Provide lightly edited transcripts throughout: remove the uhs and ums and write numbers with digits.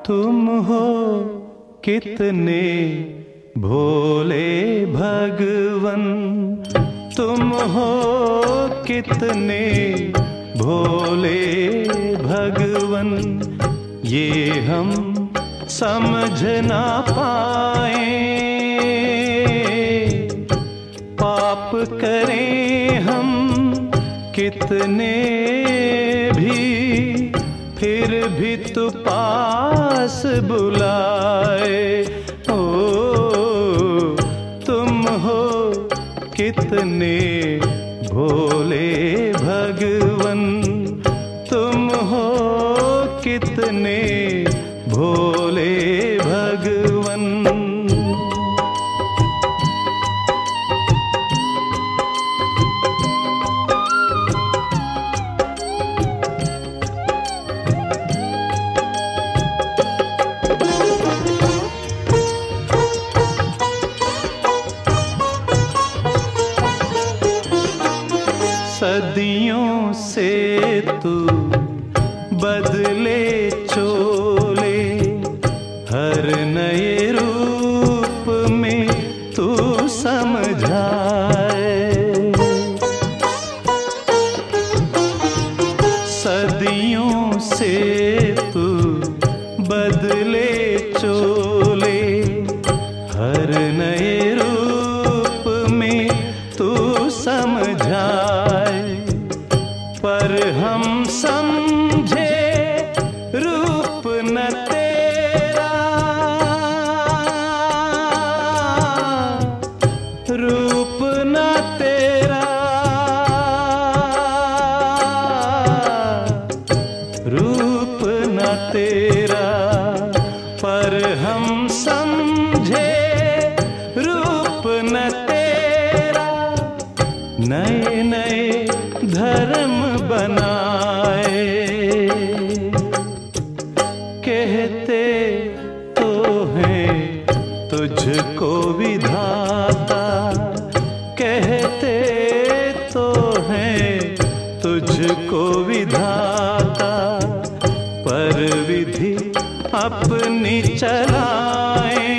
तुम हो कितने भोले भगवन, तुम हो कितने भोले भगवन, ये हम समझ ना पाए। पाप करें हम कितने भी, फिर भी तो पास बुलाए। ओ तुम हो कितने भोले भगवन, तुम हो कितने भोले भगवन। सदियों से तू बदले चोले, हर नए रूप में तू समझाए। सदियों से तू बदले चोले, हर नए रूप में तू समझाए। पर हम समझे रूप न तेरा, रूप न तेरा, रूप न तेरा। पर हम समझे रूप न तेरा, नए नए धर्म बनाए। कहते तो हैं तुझको विधाता, कहते तो हैं तुझको विधाता, पर विधि अपनी चलाए।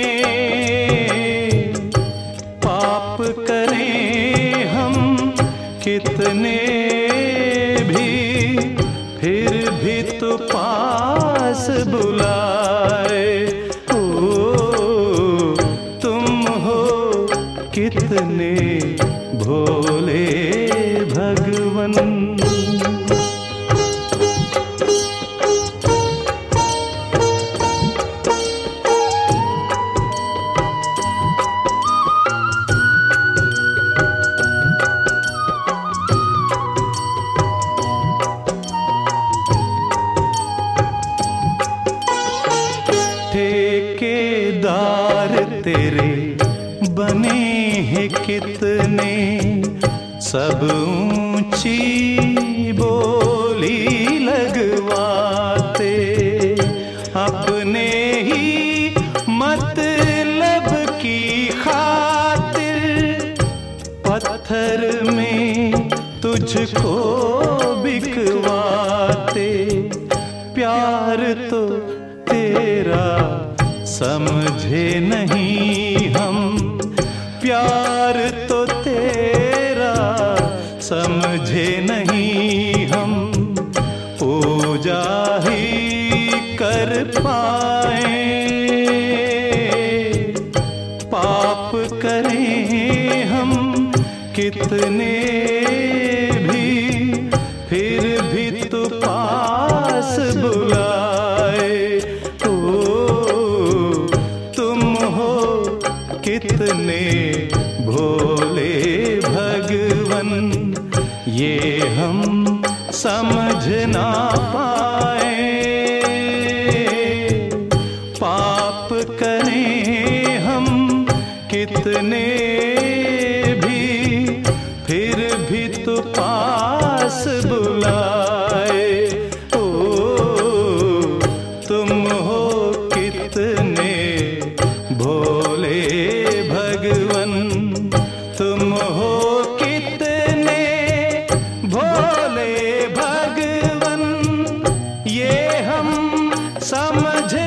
पाप करें हम कितने भी, फिर भी तो पास बुलाए। ओ तुम हो कितने भोले भगवन। ठेकेदार तेरे बने हैं कितने, सब ऊंची बोली लगवाते। अपने ही मतलब की खातिर पत्थर में तुझको बिकवाते। प्यार तो तेरा समझे नहीं हम, प्यार तो तेरा समझे नहीं हम। पूजा ही कर पाए, पाप करें हम कितने भी, फिर भी तो पास बुलाए। कितने भोले भगवन, ये हम समझ ना पाए। पाप करें हम कितने भी, फिर भी तो पास बुलाए। ओ तुम हो कितने भोले भगवन, तुम हो कितने भोले भगवन, ये हम समझ